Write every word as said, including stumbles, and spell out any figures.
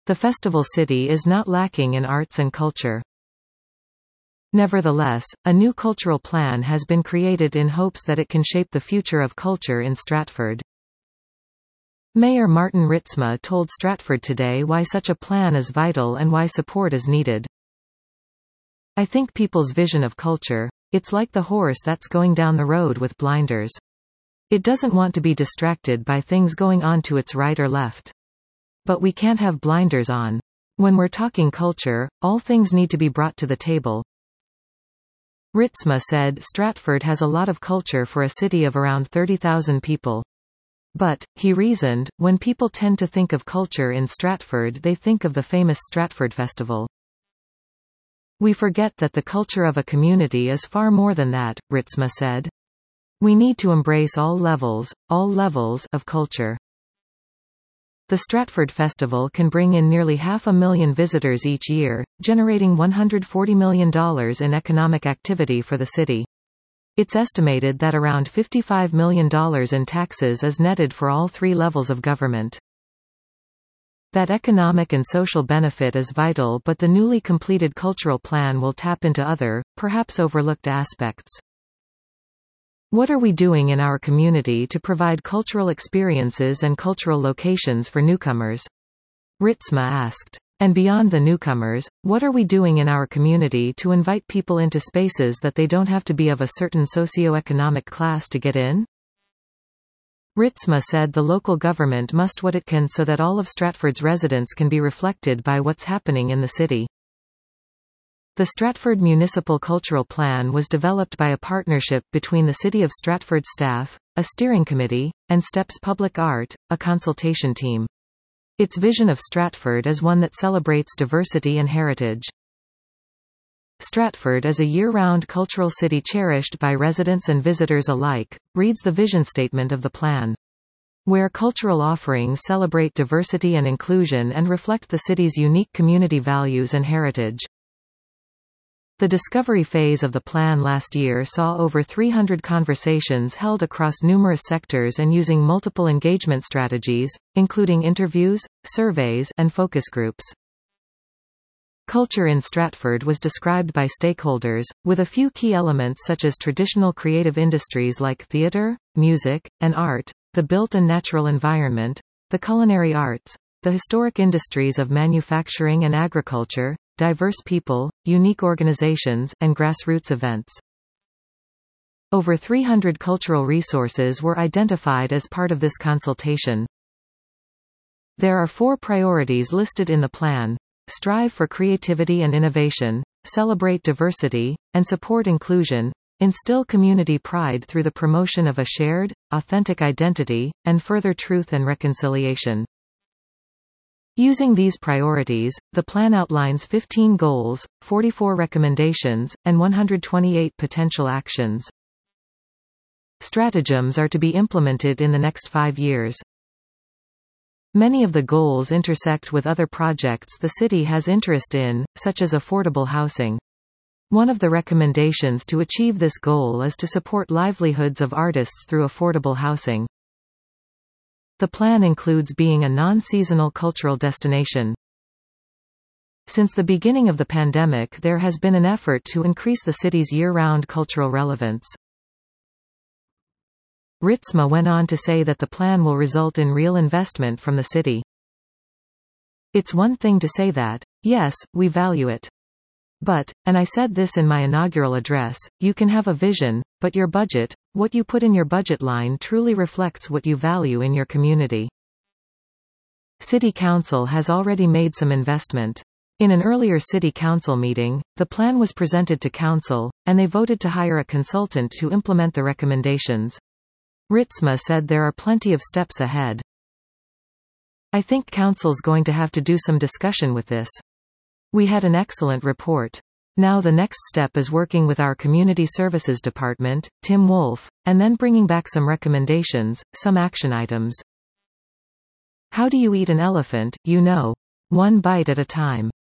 The festival city is not lacking in arts and culture. Nevertheless, a new cultural plan has been created in hopes that it can shape the future of culture in Stratford. Mayor Martin Ritsma told Stratford Today why such a plan is vital and why support is needed. "I think people's vision of culture, it's like the horse that's going down the road with blinders. It doesn't want to be distracted by things going on to its right or left. But we can't have blinders on. When we're talking culture, all things need to be brought to the table." Ritsma said Stratford has a lot of culture for a city of around thirty thousand people. But, he reasoned, when people tend to think of culture in Stratford they think of the famous Stratford Festival. "We forget that the culture of a community is far more than that," Ritsma said. "We need to embrace all levels, all levels of culture." The Stratford Festival can bring in nearly half a million visitors each year, generating one hundred forty million dollars in economic activity for the city. It's estimated that around fifty-five million dollars in taxes is netted for all three levels of government. That economic and social benefit is vital, but the newly completed cultural plan will tap into other, perhaps overlooked aspects. What are we doing in our community to provide cultural experiences and cultural locations for newcomers? Ritsma asked. And beyond the newcomers, what are we doing in our community to invite people into spaces that they don't have to be of a certain socio-economic class to get in? Ritsma said the local government must what it can so that all of Stratford's residents can be reflected by what's happening in the city. The Stratford Municipal Cultural Plan was developed by a partnership between the City of Stratford staff, a steering committee, and STEPS Public Art, a consultation team. Its vision of Stratford is one that celebrates diversity and heritage. Stratford is a year-round cultural city cherished by residents and visitors alike, reads the vision statement of the plan. Where cultural offerings celebrate diversity and inclusion and reflect the city's unique community values and heritage. The discovery phase of the plan last year saw over three hundred conversations held across numerous sectors and using multiple engagement strategies, including interviews, surveys, and focus groups. Culture in Stratford was described by stakeholders, with a few key elements such as traditional creative industries like theatre, music, and art, the built and natural environment, the culinary arts, the historic industries of manufacturing and agriculture, diverse people, unique organizations, and grassroots events. Over three hundred cultural resources were identified as part of this consultation. There are four priorities listed in the plan: strive for creativity and innovation, celebrate diversity, and support inclusion, instill community pride through the promotion of a shared, authentic identity, and further truth and reconciliation. Using these priorities, the plan outlines fifteen goals, forty-four recommendations, and one hundred twenty-eight potential actions. Stratagems are to be implemented in the next five years. Many of the goals intersect with other projects the city has interest in, such as affordable housing. One of the recommendations to achieve this goal is to support livelihoods of artists through affordable housing. The plan includes being a non-seasonal cultural destination. Since the beginning of the pandemic, there has been an effort to increase the city's year-round cultural relevance. Ritsma went on to say that the plan will result in real investment from the city. It's one thing to say that, yes, we value it. But, and I said this in my inaugural address, you can have a vision, but your budget, what you put in your budget line truly reflects what you value in your community. City Council has already made some investment. In an earlier City Council meeting, the plan was presented to Council, and they voted to hire a consultant to implement the recommendations. Ritsma said there are plenty of steps ahead. I think Council's going to have to do some discussion with this. We had an excellent report. Now the next step is working with our Community Services Department, Tim Wolf, and then bringing back some recommendations, some action items. How do you eat an elephant, you know? One bite at a time.